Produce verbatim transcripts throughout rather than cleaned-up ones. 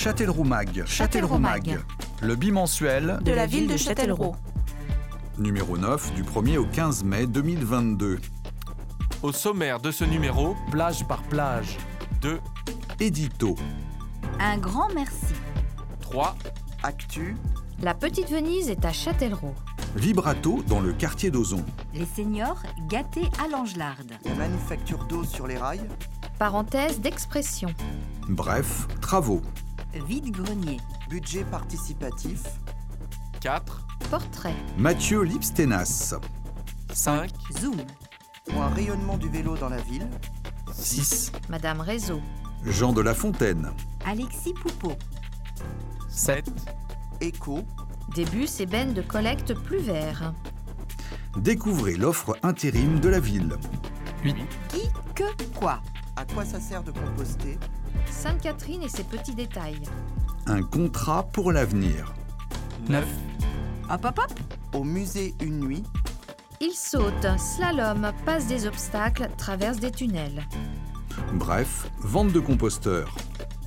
Châtellerault Mag. Châtellerault Mag. Le bimensuel De la ville de Châtellerault. Numéro neuf du premier au quinze mai deux mille vingt-deux. Au sommaire de ce numéro, Plage par plage. deux, Édito. Un grand merci. trois, Actu, La Petite Venise est à Châtellerault. Vibrato dans le quartier d'Ozon. Les seniors gâtés à l'Angelarde. la manufacture d'eau sur les rails, Parenthèse d'expression. Bref, travaux. Vide-grenier. budget participatif, quatre, Portrait. Mathieu Lipstenas. cinq, Zoom. pour un rayonnement du vélo dans la ville, six. Madame Réseau. Jean de La Fontaine. Alexis Poupeau. sept, écho, Des bus et bennes de collecte plus verts. Découvrez l'offre intérim de la ville. huit, Qui, que, quoi. à quoi ça sert de composter, Sainte-Catherine et ses petits détails. Un contrat pour l'avenir. neuf, Hop hop hop. au musée une nuit, Il saute, slalom, passe des obstacles, traverse des tunnels. Bref, vente de composteurs.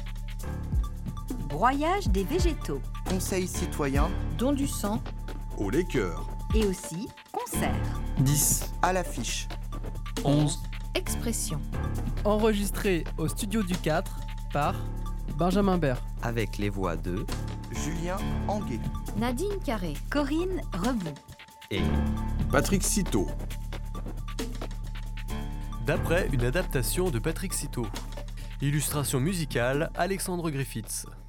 Broyage des végétaux. conseil citoyen, Don du sang. Au Laker. Et aussi concert. dix, à l'affiche. onze, Expression. Enregistré au studio du quatre par Benjamin Bert. avec les voix de Julien Anguet. Nadine Carré. Corinne Rebout. et Patrick Citeau. D'après une adaptation de Patrick Citeau. Illustration musicale, Alexandre Griffiths.